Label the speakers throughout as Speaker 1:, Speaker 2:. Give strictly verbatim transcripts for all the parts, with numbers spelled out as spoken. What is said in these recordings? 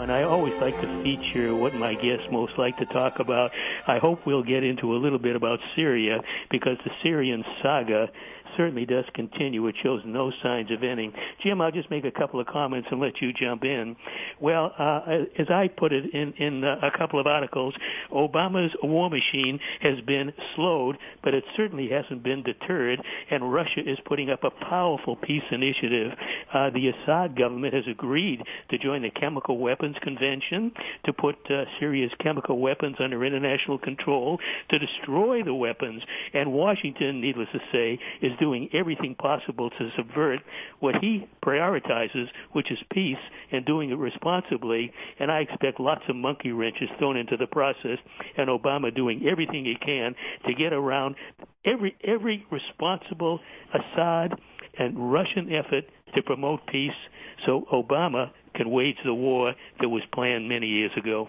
Speaker 1: and I always like to feature what my guests most like to talk about. I hope we'll get into a little bit about Syria, because the Syrian saga certainly does continue. It shows no signs of ending. Jim, I'll just make a couple of comments and let you jump in. Well, uh, as I put it in, in uh, a couple of articles, Obama's war machine has been slowed, but it certainly hasn't been deterred, and Russia is putting up a powerful peace initiative. Uh, the Assad government has agreed to join the Chemical Weapons Convention, to put uh, Syria's chemical weapons under international control, to destroy the weapons, and Washington, needless to say, is doing doing everything possible to subvert what he prioritizes, which is peace, and doing it responsibly. And I expect lots of monkey wrenches thrown into the process, and Obama doing everything he can to get around every every responsible Assad and Russian effort to promote peace, so Obama can wage the war that was planned many years ago.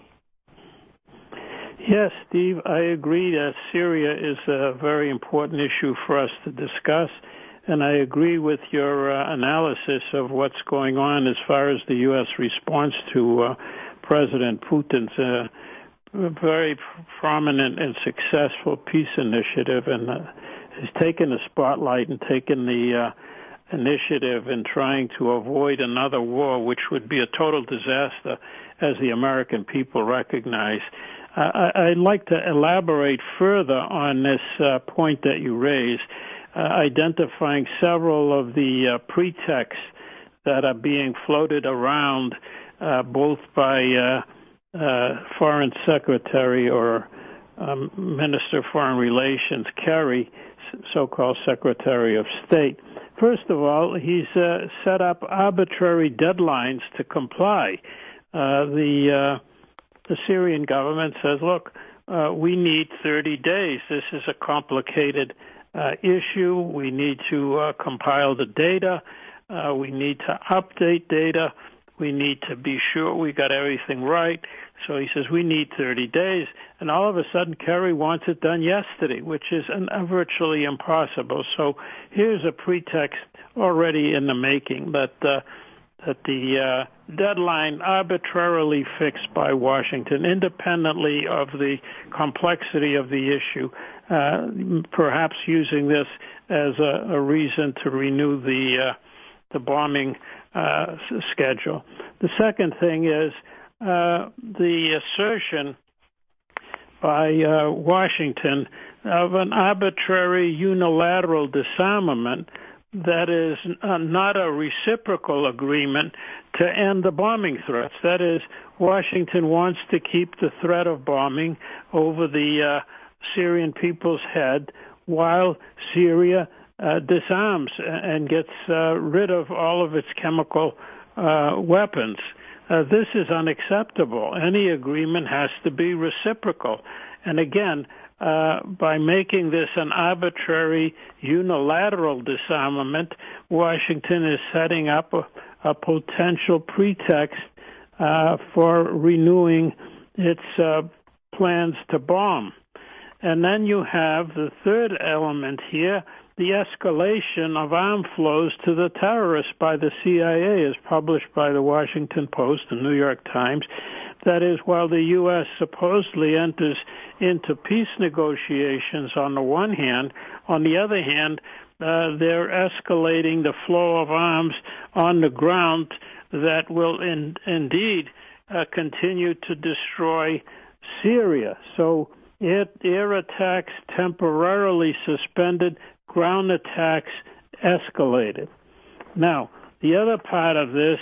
Speaker 2: Yes, Steve, I agree that Syria is a very important issue for us to discuss, and I agree with your uh, analysis of what's going on as far as the U S response to uh, President Putin's uh, very prominent and successful peace initiative, and uh, has taken the spotlight and taken the uh, initiative in trying to avoid another war, which would be a total disaster, as the American people recognize. Uh, I'd like to elaborate further on this uh, point that you raised, uh, identifying several of the uh, pretexts that are being floated around uh, both by uh, uh, Foreign Secretary or um, Minister of Foreign Relations Kerry, so-called Secretary of State. First of all, he's uh, set up arbitrary deadlines to comply. Uh, the uh, The Syrian government says, look, uh, we need thirty days. This is a complicated uh, issue. We need to uh, compile the data. Uh, we need to update data. We need to be sure we got everything right. So he says, we need thirty days. And all of a sudden, Kerry wants it done yesterday, which is an, uh, virtually impossible. So here's a pretext already in the making that uh, that the uh, deadline arbitrarily fixed by Washington, independently of the complexity of the issue, uh, perhaps using this as a, a reason to renew the uh, the bombing uh, schedule. The second thing is uh, the assertion by uh, Washington of an arbitrary unilateral disarmament that is uh, not a reciprocal agreement to end the bombing threats. That is, Washington wants to keep the threat of bombing over the uh, Syrian people's head while Syria uh, disarms and gets uh, rid of all of its chemical uh, weapons. Uh, this is unacceptable. Any agreement has to be reciprocal. And again, Uh, by making this an arbitrary unilateral disarmament, Washington is setting up a, a potential pretext uh, for renewing its uh, plans to bomb. And then you have the third element here, the escalation of arm flows to the terrorists by the C I A, as published by the Washington Post and New York Times. That is, while the U S supposedly enters into peace negotiations on the one hand, on the other hand, uh, they're escalating the flow of arms on the ground that will in, indeed uh, continue to destroy Syria. So it, air attacks temporarily suspended, ground attacks escalated. Now, the other part of this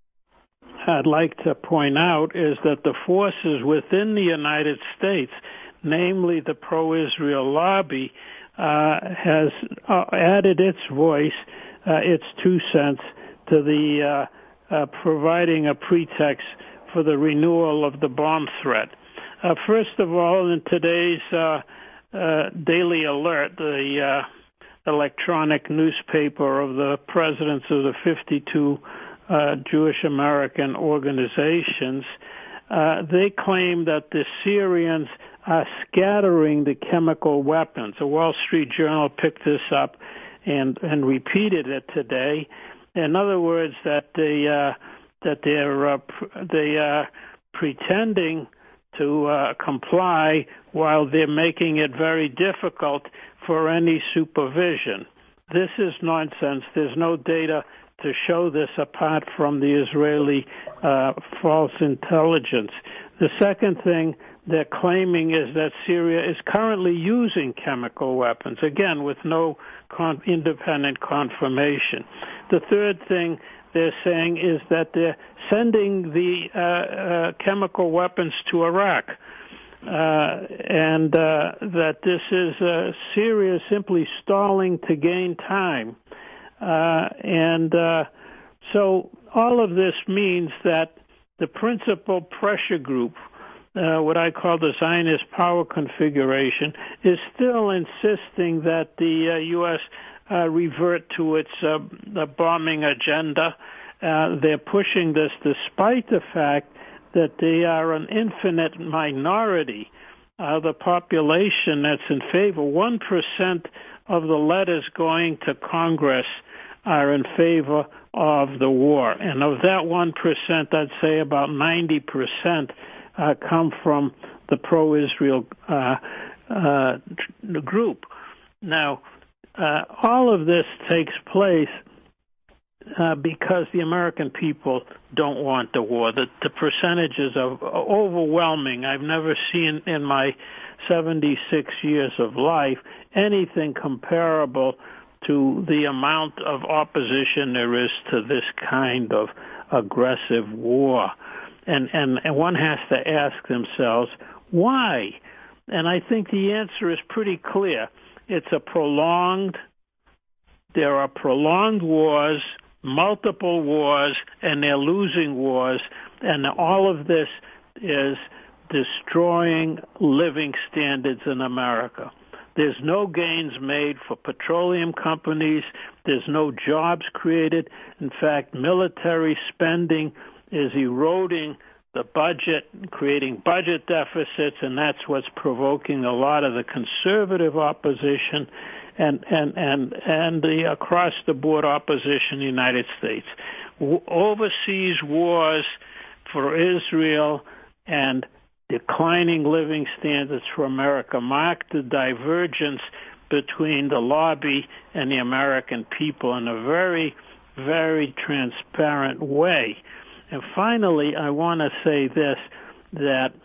Speaker 2: I'd like to point out is that the forces within the United States, namely the pro-Israel lobby, uh, has uh, added its voice, uh, its two cents, to the uh, uh, providing a pretext for the renewal of the bomb threat. Uh, first of all, in today's uh, uh, Daily Alert, the uh, electronic newspaper of the presidents of the fifty-two Uh, Jewish American organizations, uh, they claim that the Syrians are scattering the chemical weapons. The Wall Street Journal picked this up and, and repeated it today. In other words, that the uh, that they're uh, they are pretending to uh, comply while they're making it very difficult for any supervision. This is nonsense. There's no data to show this apart from the Israeli uh, false intelligence. The second thing they're claiming is that Syria is currently using chemical weapons, again, with no con- independent confirmation. The third thing they're saying is that they're sending the uh, uh, chemical weapons to Iraq, uh, and uh, that this is uh, Syria simply stalling to gain time. Uh, and uh, so all of this means that the principal pressure group, uh, what I call the Zionist power configuration, is still insisting that the uh, U S uh, revert to its uh, the bombing agenda. Uh, they're pushing this despite the fact that they are an infinite minority of the population that's in favor. One percent of the letters going to Congress are in favor of the war. And of that one percent, I'd say about ninety percent uh, come from the pro-Israel uh, uh, group. Now, uh, all of this takes place uh, because the American people don't want the war. The, the percentages are overwhelming. I've never seen in my seventy-six years of life anything comparable to the amount of opposition there is to this kind of aggressive war. And, and, and one has to ask themselves, why? And I think the answer is pretty clear. It's a prolonged, there are prolonged wars, multiple wars, and they're losing wars, and all of this is destroying living standards in America. There's no gains made for petroleum companies. There's no jobs created. In fact, military spending is eroding the budget, creating budget deficits, and that's what's provoking a lot of the conservative opposition and and and and the across-the-board opposition in the United States. W- overseas wars for Israel and declining living standards for America mark the divergence between the lobby and the American people in a very, very transparent way. And finally, I want to say this, that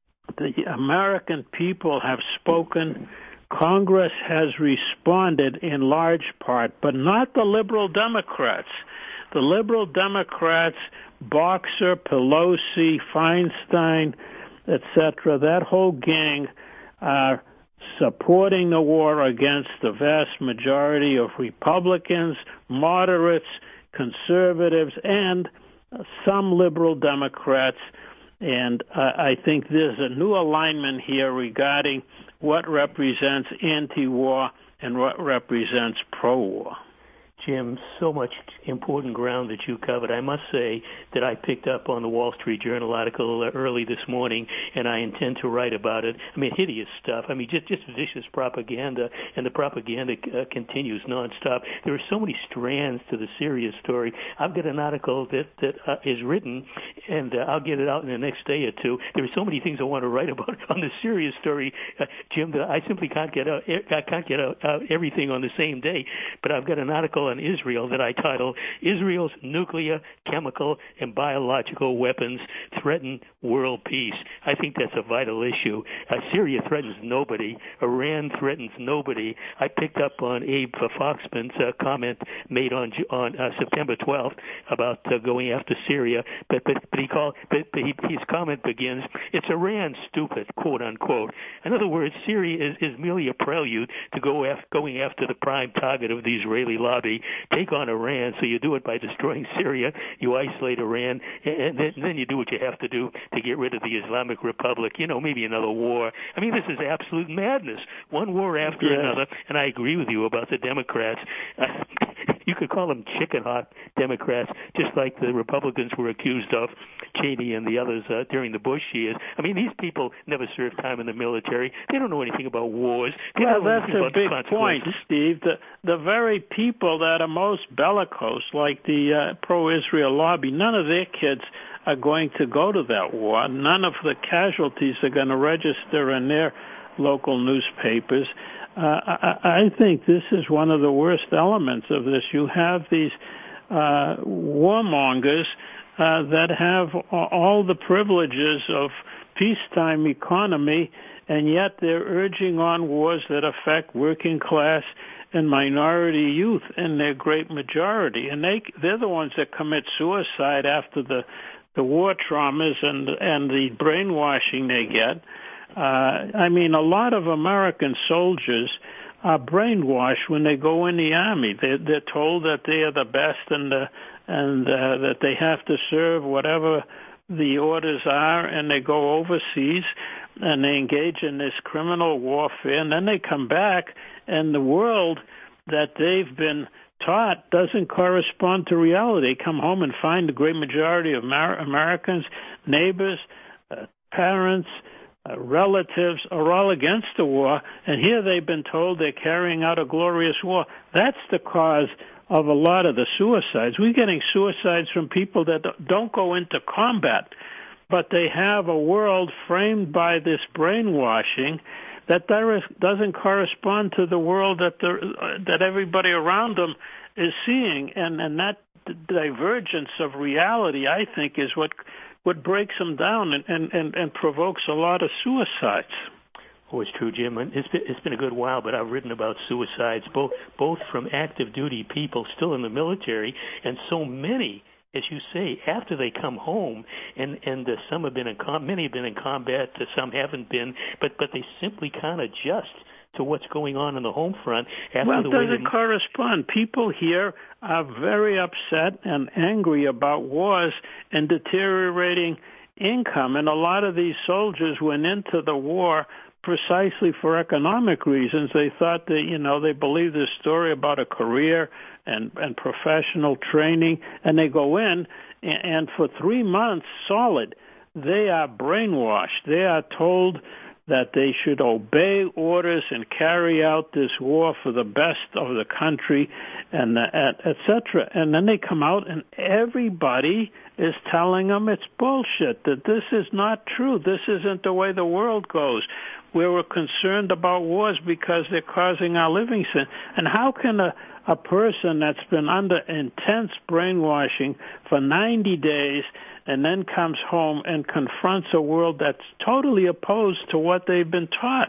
Speaker 2: the American people have spoken. Congress has responded in large part, but not the liberal Democrats. The liberal Democrats, Boxer, Pelosi, Feinstein, et cetera, that whole gang are supporting the war against the vast majority of Republicans, moderates, conservatives, and some liberal Democrats. And uh, I think there's a new alignment here regarding what represents anti-war and what represents pro-war.
Speaker 1: Jim, so much important ground that you covered. I must say that I picked up on the Wall Street Journal article early this morning, and I intend to write about it. I mean, hideous stuff. I mean, just, just vicious propaganda, and the propaganda uh, continues nonstop. There are so many strands to the Syria story. I've got an article that, that uh, is written, and uh, I'll get it out in the next day or two. There are so many things I want to write about on the Syria story, uh, Jim, that I simply can't get out, I can't get out, out everything on the same day. But I've got an article on Israel that I title Israel's Nuclear, Chemical, and Biological Weapons Threaten World Peace. I think that's a vital issue. Uh, Syria threatens nobody. Iran threatens nobody. I picked up on Abe Foxman's uh, comment made on on uh, September twelfth about uh, going after Syria, but but, but he called but, but he, his comment begins, "It's Iran stupid," quote unquote. In other words, Syria is, is merely a prelude to go after, going after the prime target of the Israeli lobby. Take on Iran, so you do it by destroying Syria, you isolate Iran, and then, and then you do what you have to do to get rid of the Islamic Republic, you know, maybe another war. I mean, this is absolute madness, one war after
Speaker 2: yes.
Speaker 1: another, and I agree with you about the Democrats. Uh, you could call them chicken hawk Democrats, just like the Republicans were accused of, Cheney and the others uh, during the Bush years. I mean, these people never served time in the military. They don't know anything about wars. They
Speaker 2: well,
Speaker 1: don't know
Speaker 2: that's
Speaker 1: anything
Speaker 2: a
Speaker 1: about
Speaker 2: big
Speaker 1: the
Speaker 2: point, Steve. The, the very people that are most bellicose, like the uh, pro-Israel lobby, none of their kids are going to go to that war. None of the casualties are going to register in their local newspapers. Uh, I, I think this is one of the worst elements of this. You have these uh, warmongers uh, that have all the privileges of peacetime economy, and yet they're urging on wars that affect working class and minority youth in their great majority. And they, they're the ones that commit suicide after the, the war traumas and, and the brainwashing they get. Uh, I mean, a lot of American soldiers are brainwashed when they go in the Army. They're, they're told that they are the best and, uh, and uh, that they have to serve whatever the orders are, and they go overseas and they engage in this criminal warfare, and then they come back, and the world that they've been taught doesn't correspond to reality. They come home and find the great majority of Mar- Americans, neighbors, uh, parents, uh, relatives are all against the war, and here they've been told they're carrying out a glorious war. That's the cause of a lot of the suicides. We're getting suicides from people that don't go into combat, but they have a world framed by this brainwashing that doesn't correspond to the world that the, that everybody around them is seeing, and and that divergence of reality, I think, is what what breaks them down and and, and, and provokes a lot of suicides.
Speaker 1: Oh, it's true, Jim. It's been, it's been a good while, but I've written about suicides, both both from active duty people still in the military, and so many, as you say, after they come home, and and uh, some have been in com- many have been in combat, uh, some haven't been, but but they simply can't adjust to what's going on in the home front. After
Speaker 2: well,
Speaker 1: the
Speaker 2: it
Speaker 1: way
Speaker 2: doesn't
Speaker 1: they...
Speaker 2: correspond. People here are very upset and angry about wars and deteriorating income, and a lot of these soldiers went into the war precisely for economic reasons. They thought that, you know, they believed this story about a career and, and professional training, and they go in, and, and for three months solid, they are brainwashed. They are told that they should obey orders and carry out this war for the best of the country, and et cetera. And then they come out, and everybody is telling them it's bullshit, that this is not true. This isn't the way the world goes. We were concerned about wars because they're causing our living sin. And how can a, a person that's been under intense brainwashing for ninety days and then comes home and confronts a world that's totally opposed to what they've been taught?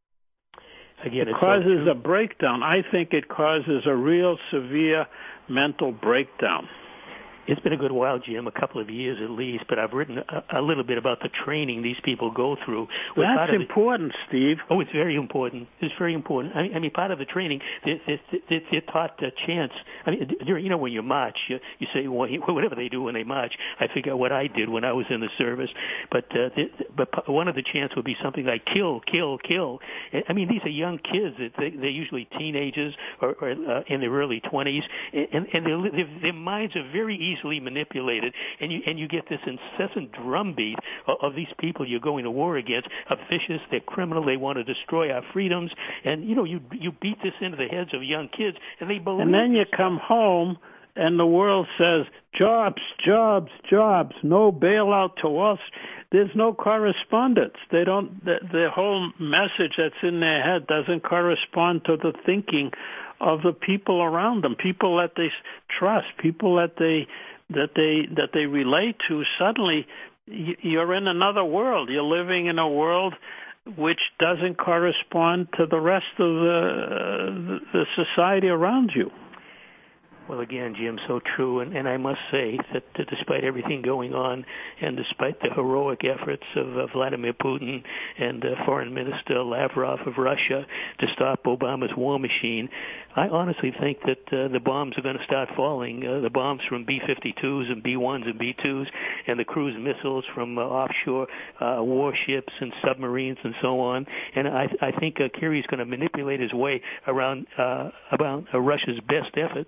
Speaker 1: Again,
Speaker 2: it
Speaker 1: it's
Speaker 2: causes
Speaker 1: so
Speaker 2: a breakdown. I think it causes a real severe mental breakdown.
Speaker 1: It's been a good while, Jim, a couple of years at least, but I've written a, a little bit about the training these people go through.
Speaker 2: That's important, the, Steve.
Speaker 1: Oh, it's very important. It's very important. I mean, I mean part of the training, they're, they're, they're taught a chance. I mean, you know, when you march, you, you say, well, whatever they do when they march. I forget what I did when I was in the service, but uh, they, but one of the chants would be something like kill, kill, kill. I mean, these are young kids. They, they're usually teenagers or, or uh, in their early twenties, and, and their, their minds are very easy easily manipulated, and you and you get this incessant drumbeat of, of these people you're going to war against are vicious, they're criminal, they want to destroy our freedoms, and you know you you beat this into the heads of young kids, and they believe.
Speaker 2: And then you come home, and the world says jobs, jobs, jobs, no bailout to Wall Street. There's no correspondence. They don't. The, the whole message that's in their head doesn't correspond to the thinking of the people around them, people that they trust, people that they that they that they relate to. Suddenly, you're in another world. You're living in a world which doesn't correspond to the rest of the the society around you.
Speaker 1: Well, again, Jim, so true, and, and I must say that, that despite everything going on, and despite the heroic efforts of uh, Vladimir Putin and uh, Foreign Minister Lavrov of Russia to stop Obama's war machine, I honestly think that uh, the bombs are going to start falling, uh, the bombs from B fifty-twos and B ones and B twos, and the cruise missiles from uh, offshore uh, warships and submarines and so on, and I, I think uh, Kerry's going to manipulate his way around uh, about uh, Russia's best efforts.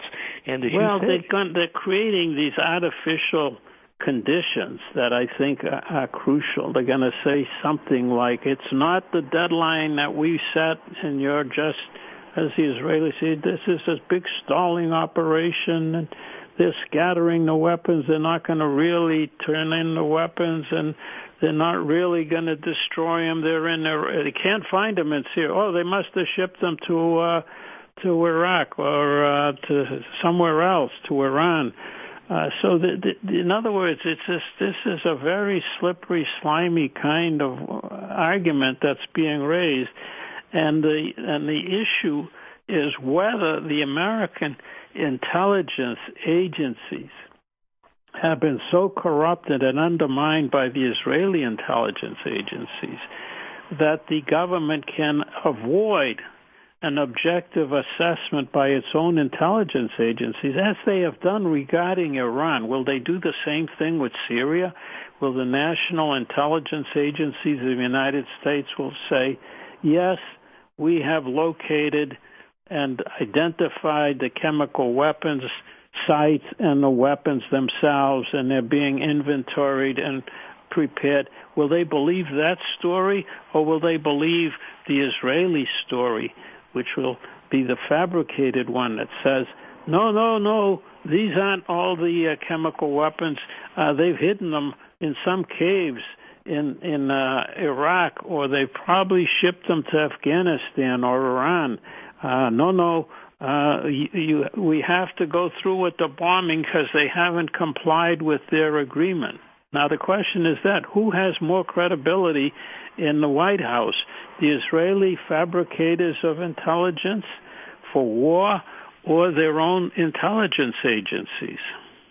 Speaker 1: And as
Speaker 2: well,
Speaker 1: you
Speaker 2: they're,
Speaker 1: say,
Speaker 2: going, they're creating these artificial conditions that I think are, are crucial. They're going to say something like, it's not the deadline that we set, and you're just, as the Israelis say, this is a big stalling operation, and they're scattering the weapons. They're not going to really turn in the weapons, and they're not really going to destroy them. They're in there. They can't find them in Syria. Oh, they must have shipped them to uh, to Iraq or uh, to somewhere else, to Iran. Uh, so, the, the, in other words, it's just, this is a very slippery, slimy kind of argument that's being raised, and the and the issue is whether the American intelligence agencies have been so corrupted and undermined by the Israeli intelligence agencies that the government can avoid an objective assessment by its own intelligence agencies, as they have done regarding Iran. Will they do the same thing with Syria? Will the national intelligence agencies of the United States will say, yes, we have located and identified the chemical weapons sites and the weapons themselves, and they're being inventoried and prepared? Will they believe that story, or will they believe the Israeli story, which will be the fabricated one that says, no, no, no, these aren't all the uh, chemical weapons. Uh, they've hidden them in some caves in, in uh, Iraq, or they've probably shipped them to Afghanistan or Iran. Uh, no, no, uh, you, you, we have to go through with the bombing because they haven't complied with their agreement. Now, the question is that, who has more credibility in the White House, the Israeli fabricators of intelligence for war or their own intelligence agencies?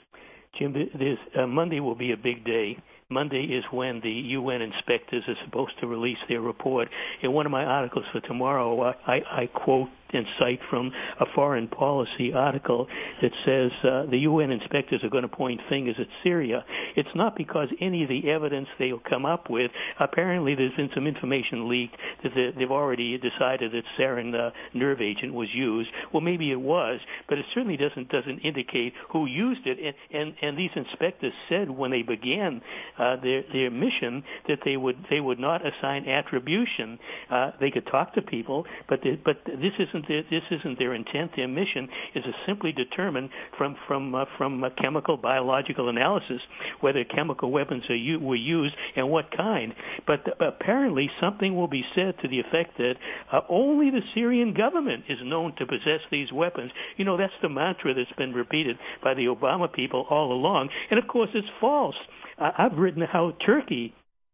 Speaker 1: Jim, this, uh, Monday will be a big day. Monday is when the U N inspectors are supposed to release their report. In one of my articles for tomorrow, I, I quote and cite from a foreign policy article that says uh, the U N inspectors are going to point fingers at Syria. It's not because any of the evidence they'll come up with. Apparently, there's been some information leaked that they've already decided that sarin uh, nerve agent was used. Well, maybe it was, but it certainly doesn't doesn't indicate who used it. And and, and these inspectors said when they began uh, their their mission that they would they would not assign attribution. Uh, they could talk to people, but they, but this isn't. This isn't their intent. Their mission is to simply determine from from uh, from a chemical biological analysis whether chemical weapons are u- were used and what kind. But uh, apparently something will be said to the effect that uh, only the Syrian government is known to possess these weapons. You know, that's the mantra that's been repeated by the Obama people all along, and of course it's false. Uh, I've written how Turkey.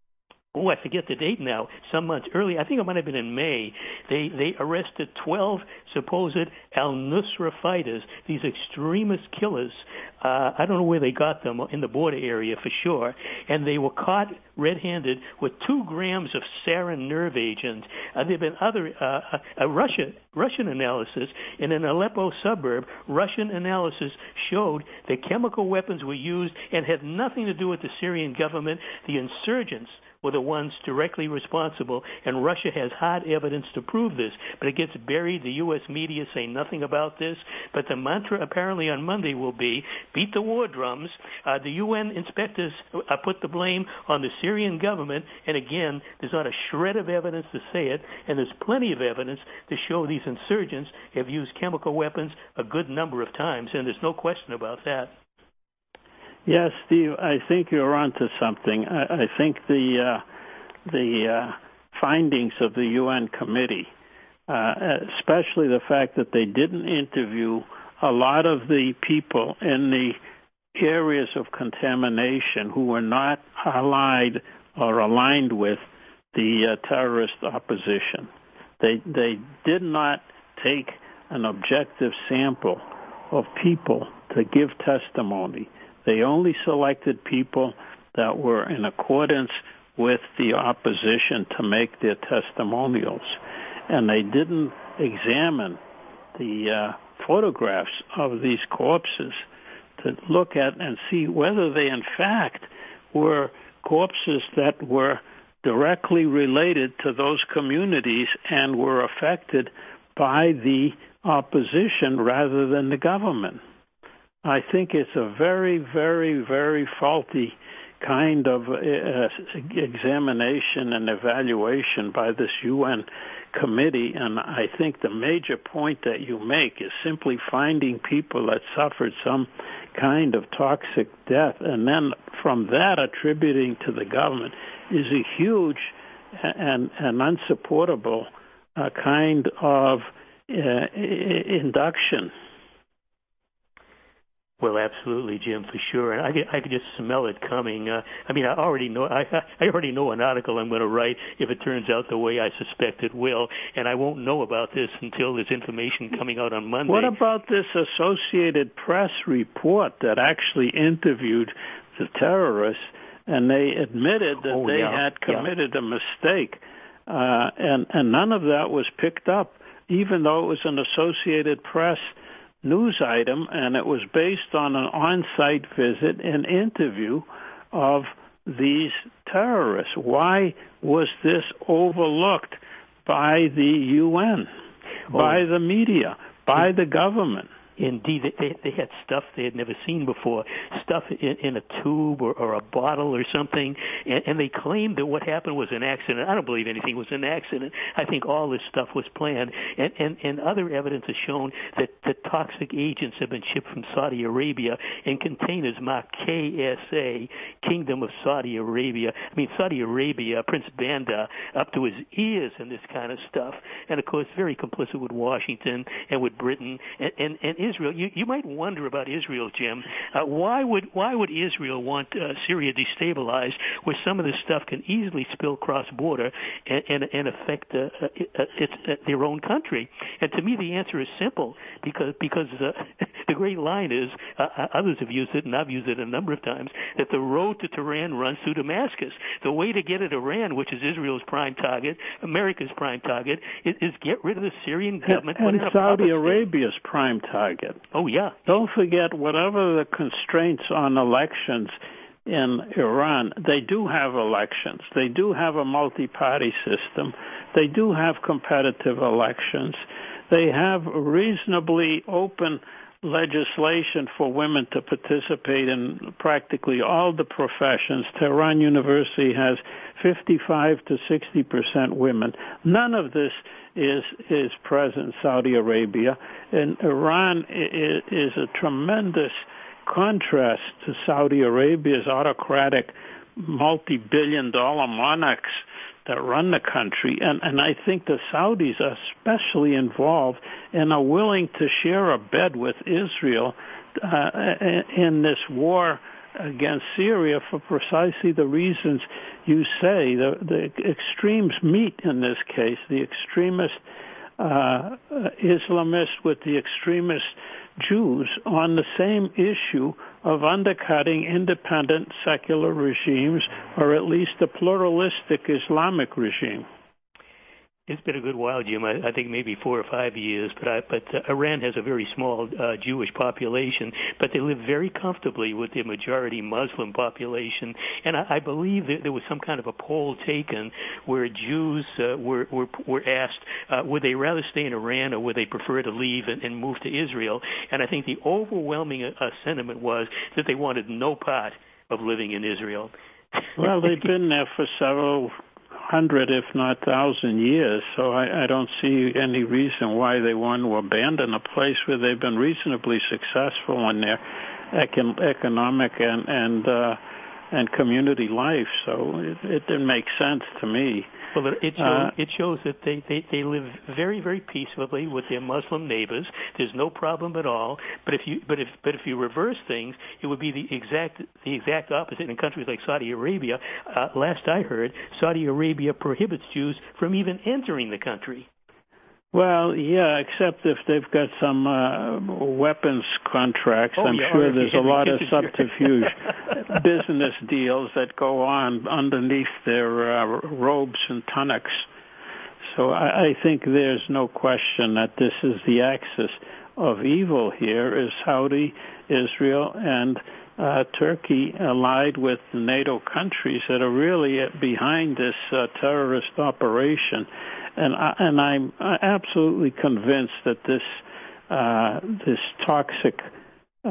Speaker 1: Oh, I forget the date now. Some months earlier, I think it might have been in May. They they arrested twelve supposed al-Nusra fighters, these extremist killers. Uh, I don't know where they got them in the border area for sure. And they were caught red-handed with two grams of sarin nerve agent. Uh, there have been other uh, a Russia Russian analysis in an Aleppo suburb. Russian analysis showed that chemical weapons were used and had nothing to do with the Syrian government. The insurgents were the ones directly responsible, and Russia has hard evidence to prove this, but it gets buried. The U S media say nothing about this, but the mantra apparently on Monday will be, beat the war drums. Uh, the U N inspectors uh, put the blame on the Syrian government, and again, there's not a shred of evidence to say it, and there's plenty of evidence to show these insurgents have used chemical weapons a good number of times, and there's no question about that.
Speaker 2: Yes, Steve, I think you're onto something. I, I think the uh, the uh, findings of the U N committee, uh, especially the fact that they didn't interview a lot of the people in the areas of contamination who were not allied or aligned with the uh, terrorist opposition. They they did not take an objective sample of people to give testimony. They only selected people that were in accordance with the opposition to make their testimonials. And they didn't examine the uh, photographs of these corpses to look at and see whether they in fact were corpses that were directly related to those communities and were affected by the opposition rather than the government. I think it's a very, very, very faulty kind of uh, examination and evaluation by this U N committee, and I think the major point that you make is simply finding people that suffered some kind of toxic death, and then from that attributing to the government is a huge and, and unsupportable uh, kind of uh, induction.
Speaker 1: Well, absolutely, Jim, for sure. And I could, I could just smell it coming. Uh, I mean, I already know. I, I already know an article I'm going to write if it turns out the way I suspect it will, and I won't know about this until there's information coming out on Monday.
Speaker 2: What about this Associated Press report that actually interviewed the terrorists, and they admitted that
Speaker 1: oh,
Speaker 2: they
Speaker 1: yeah.
Speaker 2: had committed
Speaker 1: yeah.
Speaker 2: a mistake, uh, and and none of that was picked up, even though it was an Associated Press news item, and it was based on an on-site visit and interview of these terrorists. Why was this overlooked by the U N, oh. by the media, by the government?
Speaker 1: Indeed, they, they had stuff they had never seen before, stuff in, in a tube or, or a bottle or something, and, and they claimed that what happened was an accident. I don't believe anything was an accident. I think all this stuff was planned, and, and, and other evidence has shown that, that toxic agents have been shipped from Saudi Arabia in containers marked K S A, Kingdom of Saudi Arabia. I mean, Saudi Arabia, Prince Bandar, up to his ears in this kind of stuff, and of course very complicit with Washington and with Britain, and, and, and Israel. You, you might wonder about Israel, Jim. Uh, why would why would Israel want uh, Syria destabilized, where some of this stuff can easily spill cross border and, and, and affect uh, uh, its, uh, their own country? And to me, the answer is simple, because because uh, the great line is, uh, others have used it, and I've used it a number of times, that the road to Tehran runs through Damascus. The way to get at Iran, which is Israel's prime target, America's prime target, is, is get rid of the Syrian government.
Speaker 2: And, and Saudi Arabia's prime target.
Speaker 1: Oh, yeah.
Speaker 2: Don't forget, whatever the constraints on elections in Iran, they do have elections. They do have a multi-party system. They do have competitive elections. They have reasonably open legislation for women to participate in practically all the professions. Tehran University has fifty-five to sixty percent women. None of this is is present in Saudi Arabia, and Iran is, is a tremendous contrast to Saudi Arabia's autocratic, multi-billion dollar monarchs that run the country, and, and I think the Saudis are especially involved and are willing to share a bed with Israel uh, in this war against Syria for precisely the reasons you say. The, the extremes meet in this case, the extremist uh, Islamists with the extremist Jews on the same issue of undercutting independent secular regimes, or at least a pluralistic Islamic regime.
Speaker 1: It's been a good while, Jim. I, I think maybe four or five years. But I, but uh, Iran has a very small uh, Jewish population, but they live very comfortably with their majority Muslim population. And I, I believe that there was some kind of a poll taken where Jews uh, were, were were asked uh, would they rather stay in Iran or would they prefer to leave and, and move to Israel. And I think the overwhelming uh, sentiment was that they wanted no part of living in Israel.
Speaker 2: Well, they've been there for several hundred, if not thousand years, so I, I don't see any reason why they want to abandon a place where they've been reasonably successful in their econ- economic and and uh, and community life. So it, it didn't make sense to me.
Speaker 1: Well, it shows,
Speaker 2: uh,
Speaker 1: it shows that they, they, they live very, very peacefully with their Muslim neighbors. There's no problem at all. But if you but if but if you reverse things, it would be the exact the exact opposite in countries like Saudi Arabia. Uh, last I heard, Saudi Arabia prohibits Jews from even entering the country.
Speaker 2: Well, yeah, except if they've got some uh, weapons contracts.
Speaker 1: Oh,
Speaker 2: I'm
Speaker 1: yeah,
Speaker 2: sure
Speaker 1: or
Speaker 2: there's a lot of subterfuge business deals that go on underneath their uh, robes and tunics. So I, I think there's no question that this is the axis of evil here, is Saudi, Israel, and uh, Turkey allied with the NATO countries that are really behind this uh, terrorist operation. And, I, and I'm absolutely convinced that this uh, this toxic uh,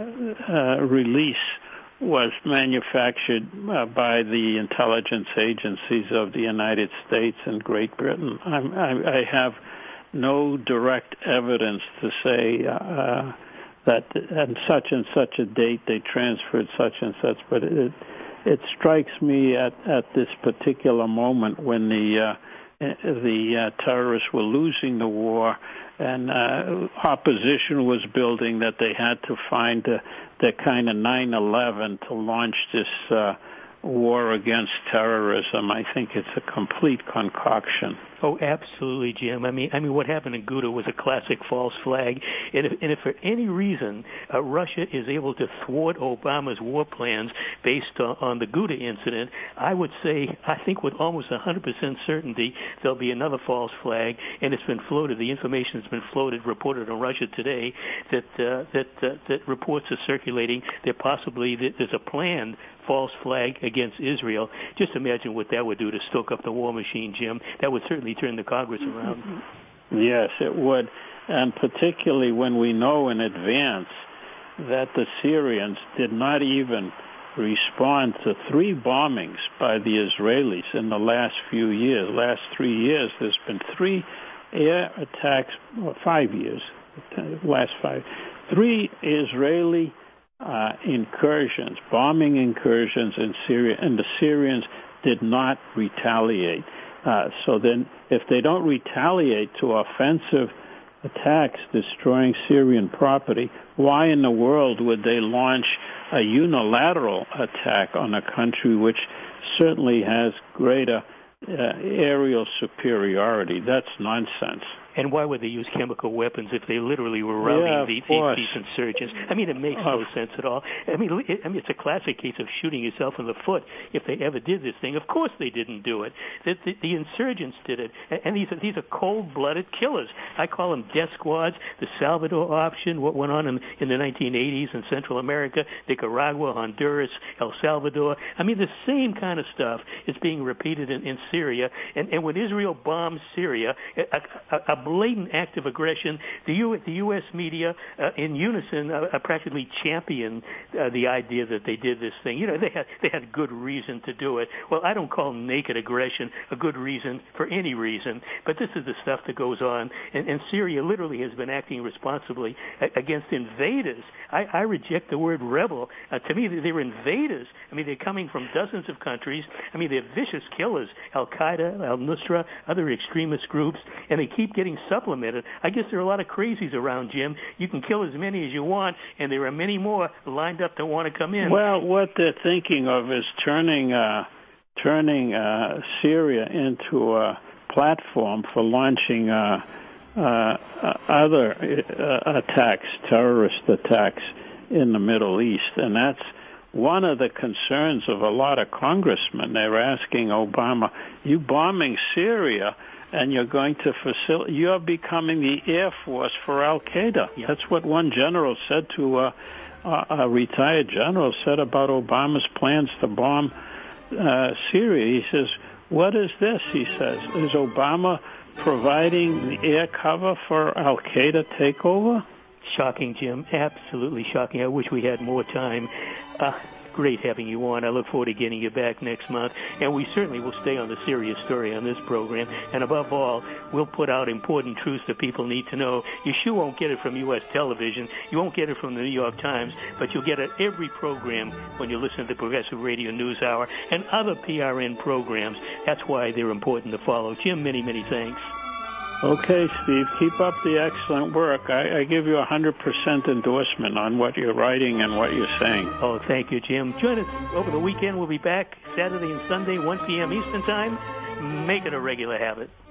Speaker 2: uh, release was manufactured uh, by the intelligence agencies of the United States and Great Britain. I'm, I, I have no direct evidence to say uh, that at such and such a date they transferred such and such, but it, it strikes me at, at this particular moment when the uh, the uh, terrorists were losing the war and uh, opposition was building that they had to find the, the kind of nine eleven to launch this uh, war against terrorism. I think it's a complete concoction.
Speaker 1: Oh, absolutely, Jim. I mean, I mean, what happened in Ghouta was a classic false flag. And if, and if for any reason uh, Russia is able to thwart Obama's war plans based on, on the Ghouta incident, I would say, I think with almost one hundred percent certainty, there'll be another false flag. And it's been floated. The information has been floated, reported on Russia Today, that uh, that uh, that reports are circulating that possibly there's a planned false flag against Israel. Just imagine what that would do to stoke up the war machine, Jim. That would certainly turn the Congress around.
Speaker 2: Yes, it would. And particularly when we know in advance that the Syrians did not even respond to three bombings by the Israelis in the last few years. Last three years, there's been three air attacks, or five years, last five, three Israeli Uh, incursions, bombing incursions in Syria, and the Syrians did not retaliate. Uh, so then, if they don't retaliate to offensive attacks destroying Syrian property, why in the world would they launch a unilateral attack on a country which certainly has greater uh, aerial superiority? That's nonsense.
Speaker 1: And why would they use chemical weapons if they literally were routing
Speaker 2: yeah,
Speaker 1: the, the, these insurgents? I mean, it makes no sense at all. I mean, it, I mean, it's a classic case of shooting yourself in the foot if they ever did this thing. Of course they didn't do it. The, the, the insurgents did it. And, and these are, these are cold-blooded killers. I call them death squads. The Salvador option, what went on in, in the nineteen eighties in Central America, Nicaragua, Honduras, El Salvador. I mean, the same kind of stuff is being repeated in, in Syria. And, and when Israel bombed Syria, a, a, a blatant act of aggression. The, U, the U S media, uh, in unison, uh, uh, practically championed uh, the idea that they did this thing. You know, they had they had good reason to do it. Well, I don't call naked aggression a good reason for any reason, but this is the stuff that goes on. And, and Syria literally has been acting responsibly against invaders. I, I reject the word rebel. Uh, to me, they're invaders. I mean, they're coming from dozens of countries. I mean, they're vicious killers. Al-Qaeda, Al-Nusra, other extremist groups, and they keep getting supplemented. I guess there are a lot of crazies around, Jim. You can kill as many as you want, and there are many more lined up that want to come in.
Speaker 2: Well, what they're thinking of is turning uh, turning uh, Syria into a platform for launching uh, uh, other uh, attacks, terrorist attacks in the Middle East, and that's one of the concerns of a lot of congressmen. They're asking Obama, you bombing Syria, and you're going to facilitate, you're becoming the Air Force for Al-Qaeda.
Speaker 1: Yeah.
Speaker 2: That's what one general said to, uh, a retired general said about Obama's plans to bomb uh, Syria. He says, what is this, he says? Is Obama providing the air cover for Al-Qaeda takeover?
Speaker 1: Shocking, Jim. Absolutely shocking. I wish we had more time. Uh, great having you on. I look forward to getting you back next month. And we certainly will stay on the serious story on this program. And above all, we'll put out important truths that people need to know. You sure won't get it from U S television. You won't get it from the New York Times, but you'll get it every program when you listen to the Progressive Radio News Hour and other P R N programs. That's why they're important to follow. Jim, many, many thanks.
Speaker 2: Okay, Steve, keep up the excellent work. I, I give you a one hundred percent endorsement on what you're writing and what you're saying.
Speaker 1: Oh, thank you, Jim. Join us over the weekend. We'll be back Saturday and Sunday, one p.m. Eastern Time. Make it a regular habit.